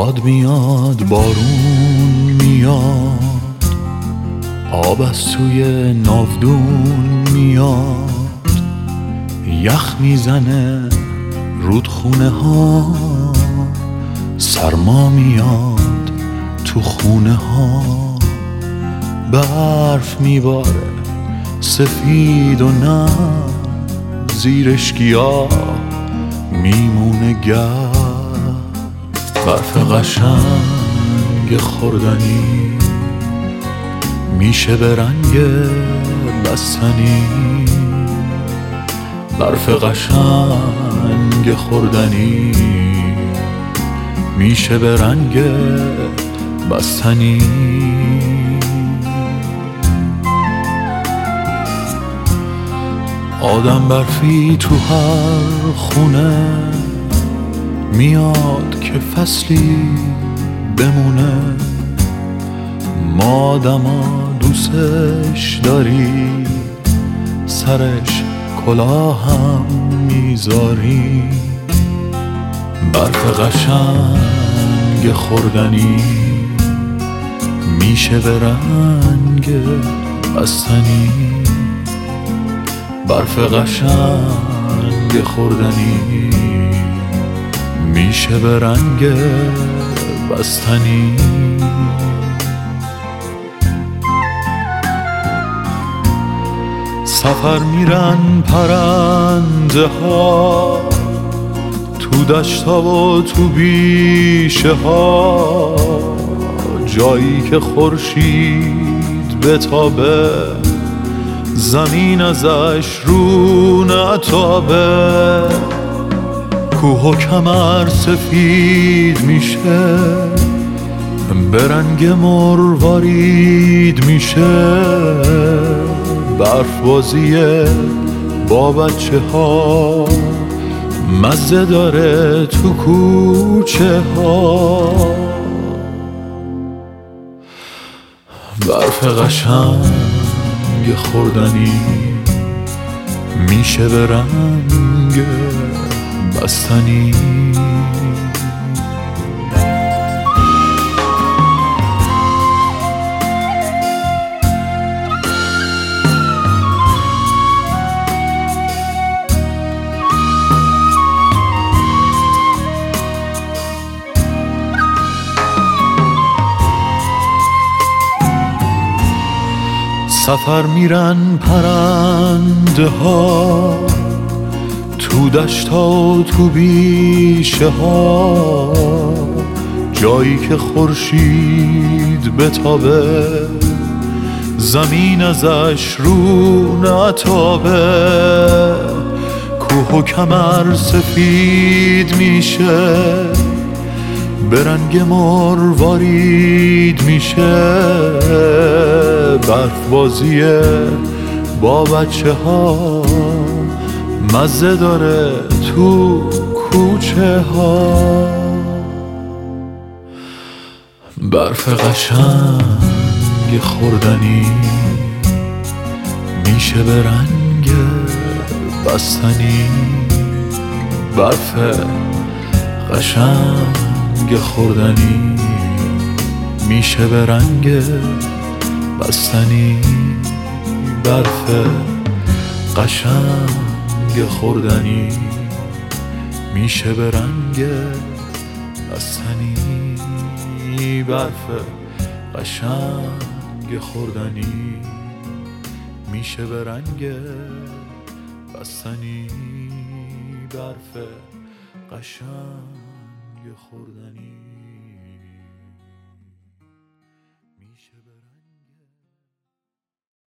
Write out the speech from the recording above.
باد میاد، بارون میاد، آب از توی ناودون میاد، یخ میزنه رودخونه ها، سرما میاد تو خونه ها، برف میباره سفید و نه زیرش گیاه میمونه گرد. برف قشنگ خوردنی میشه به رنگ بستنی، برف قشنگ خوردنی میشه به رنگ بستنی. آدم برفی تو هر خونه میاد که فصلی بمونه، ما آدما دوستش داری، سرش کلاه هم میذاری. برف قشنگ خوردنی میشه به رنگ بستنی، برف قشنگ خوردنی میشه به رنگ بستنی. سفر میرن پرنده ها تو دشتا و تو بیشه ها، جایی که خورشید بتابه زمین ازش رو نتابه، کوه و کمر سفید میشه به رنگ مروارید میشه، برف بازیه با بچه ها مزه داره تو کوچه ها. برف قشنگ خوردنی میشه به رنگ بستنی. سفر میرن پرنده ها تو دشتا و تو بیشه ها، جایی که خورشید بتابه زمین ازش رو نتابه، کوه و کمر سفید میشه به رنگ مروارید میشه، برف بازیه با بچه ها مزه داره تو کوچه ها. برف قشنگ خوردنی میشه به رنگ بستنی، برف قشنگ خوردنی میشه به رنگ بستنی، برف قشنگ خوردنی میشه به رنگ بستنی، برف قشنگ خوردنی میشه به رنگ بستنی، برف قشنگ خوردنی.